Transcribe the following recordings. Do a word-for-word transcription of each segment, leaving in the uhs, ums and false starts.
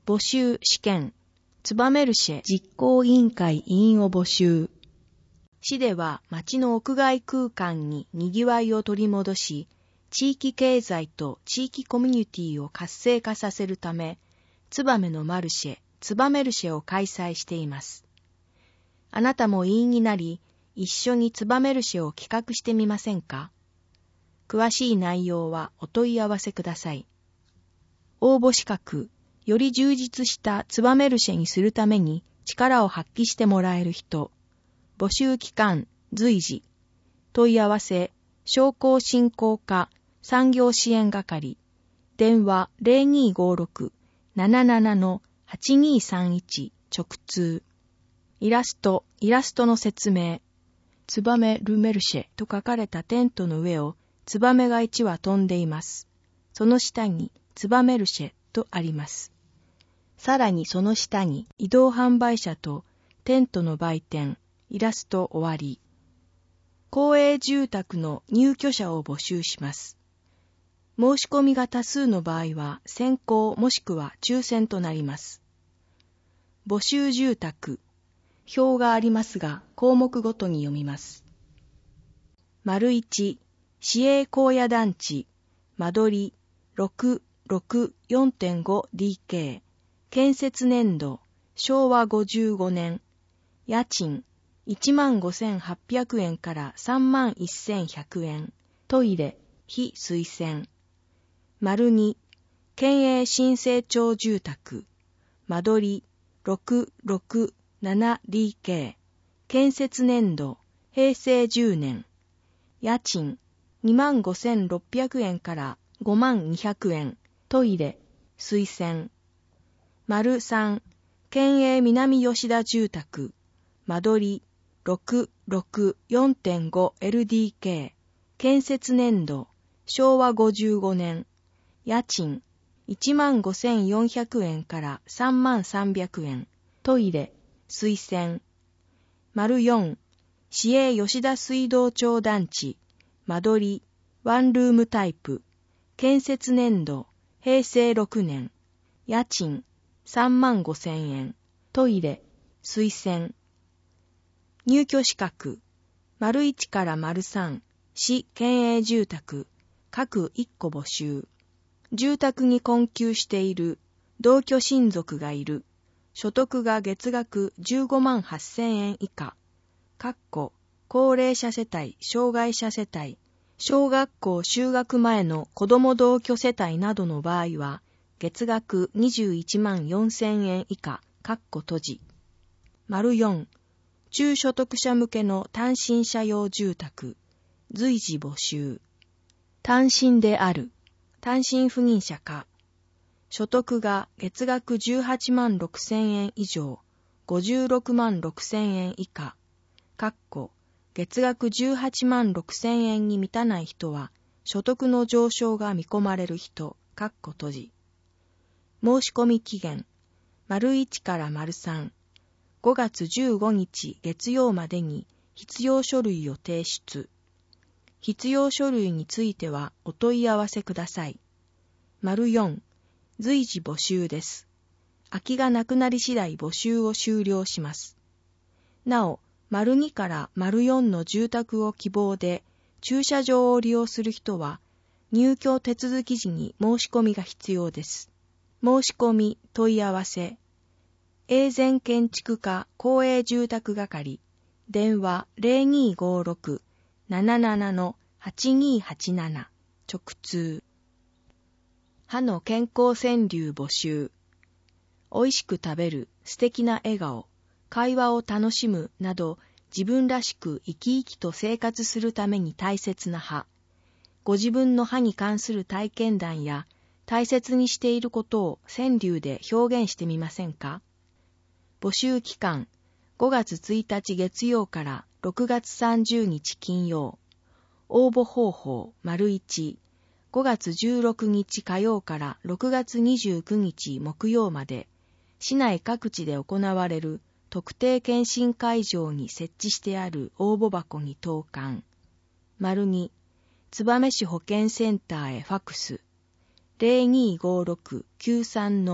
募集試験、ツバメルシェ実行委員会委員を募集。市では町の屋外空間に賑わいを取り戻し、地域経済と地域コミュニティを活性化させるため、ツバメのマルシェ、ツバメルシェを開催しています。あなたも委員になり、一緒にツバメルシェを企画してみませんか？詳しい内容はお問い合わせください。応募資格、より充実したツバメルシェにするために力を発揮してもらえる人。募集期間、随時。問い合わせ、商工振興課産業支援係。電話 ゼロにーごーろく なななな はちにーさんいち 直通。イラスト、イラストの説明。ツバメルメルシェと書かれたテントの上をツバメがいち羽飛んでいます。その下にツバメルシェとあります。さらにその下に移動販売車とテントの売店、イラスト終わり。公営住宅の入居者を募集します。申し込みが多数の場合は先行もしくは抽選となります。募集住宅。表がありますが項目ごとに読みます。丸いち、市営高野団地、間取り ろくろくよんてんごディーケー、建設年度、しょうわごじゅうごねん、家賃いちまんごせんはっぴゃくえんからさんまんせんひゃくえん、トイレ、非推薦。丸に、県営新成長住宅、間取りろくろくななディーケー、建設年度、へいせいじゅうねん、家賃にまんごせんろっぴゃくえんからごまんにひゃくえん、トイレ、推薦。丸さん、県営南吉田住宅、間取りろくろくよんてんごエルディーケー、建設年度、しょうわごじゅうごねん、家賃いちまんごせんよんひゃくえんからさんまんさんびゃくえん、トイレ、推薦。丸よん、市営吉田水道町団地、間取り、ワンルームタイプ、建設年度、へいせいろくねん、家賃さんまんごせんえん、トイレ、推薦。入居資格、丸いちから丸さん、市県営住宅、各いっこ募集。住宅に困窮している、同居親族がいる、所得が月額じゅうごまんはっせんえん以下、かっこ高齢者世帯、障害者世帯、小学校就学前の子ども同居世帯などの場合は、月額にじゅういちまんよんせんえん以下、かっこ閉じ。丸よん、中所得者向けの単身者用住宅、随時募集。単身である、単身赴任者か、所得が月額じゅうはちまんろくせんえん以上、ごじゅうろくまんろくせんえん以下、かっこ月額じゅうはちまんろくせんえんに満たない人は、所得の上昇が見込まれる人、かっこ閉じ。申し込み期限、丸いちから丸さん、ごがつじゅうごにち月曜までに必要書類を提出。必要書類についてはお問い合わせください。丸よん、随時募集です。空きがなくなり次第募集を終了します。なお、丸にから丸よんの住宅を希望で駐車場を利用する人は入居手続き時に申し込みが必要です。申し込み問い合わせ、永全建築課公営住宅係、電話 ゼロにーごーろく なななな はちにーはちなな 直通。歯の健康川柳募集。美味しく食べる、素敵な笑顔、会話を楽しむなど自分らしく生き生きと生活するために大切な歯。ご自分の歯に関する体験談や大切にしていることを川柳で表現してみませんか？募集期間、ごがつついたち月曜からろくがつさんじゅうにち金曜。応募方法、丸いち、ごがつじゅうろくにち火曜からろくがつにじゅうくにち木曜まで、市内各地で行われる特定検診会場に設置してある応募箱に投函。丸に、燕市保健センターへファクス。ゼロにーごーろく きゅうさんの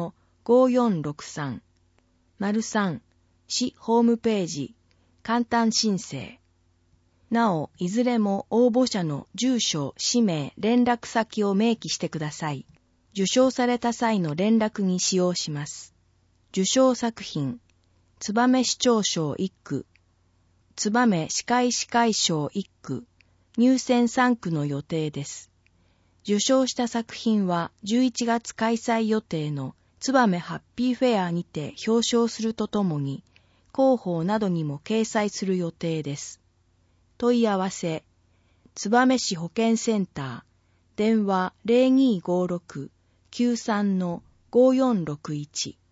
ごよんろくさん。さん、市ホームページ、簡単申請。なお、いずれも応募者の住所、氏名、連絡先を明記してください。受賞された際の連絡に使用します。受賞作品、燕市長賞いっく、燕歯科医師会賞いっく、入選さんくの予定です。受賞した作品はじゅういちがつ開催予定の燕ハッピーフェアにて表彰するとともに、広報などにも掲載する予定です。問い合わせ、燕市保健センター、電話 ゼロにーごーろく きゅうさんのごよんろくいち